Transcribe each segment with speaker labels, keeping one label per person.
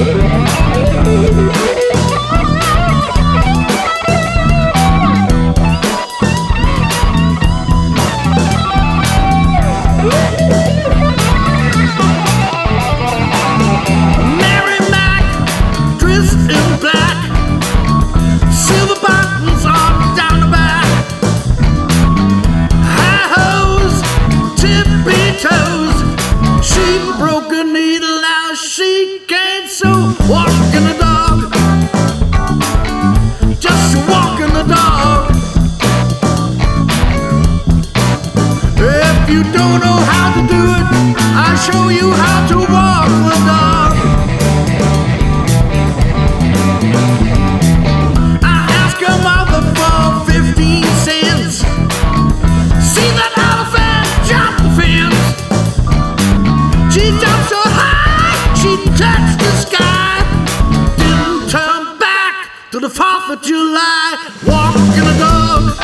Speaker 1: She can't sew, walking the dog, just walking the dog. If you don't know how to do it, I'll show you how to walk the dog. I asked her mother for 15 cents. See that elephant jump the fence? She jumped so high, she touched the sky. Didn't turn back to the 4th of July. Walking the dog,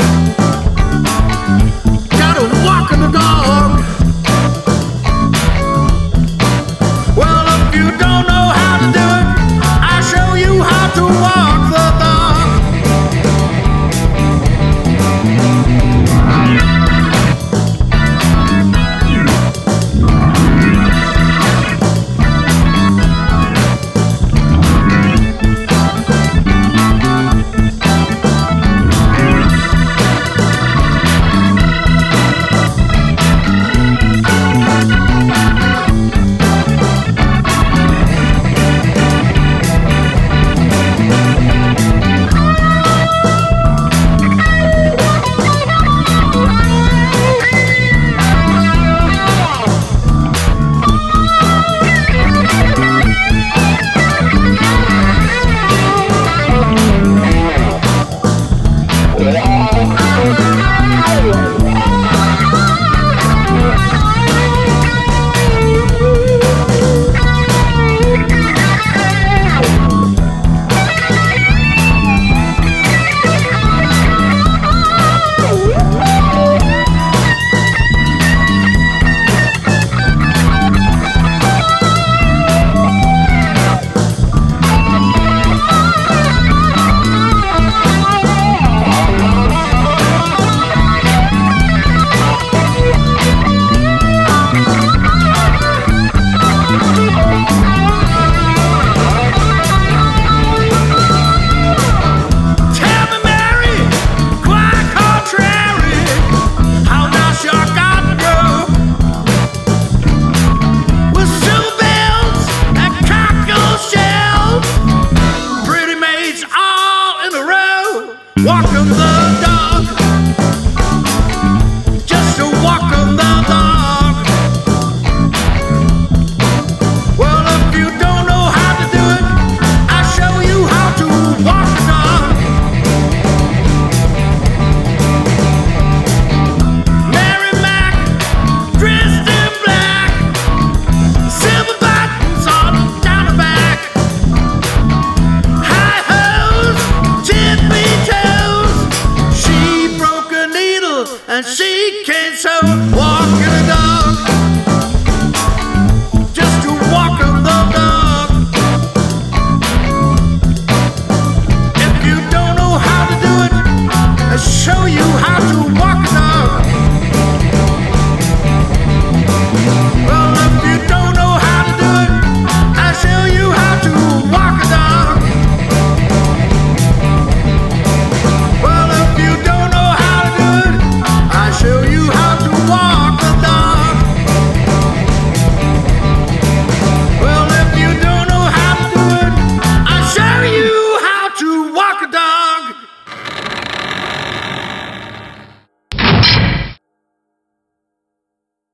Speaker 1: gotta walk the dog. Well, if you don't know how to do it, I'll show you how to walk the dog. Walking the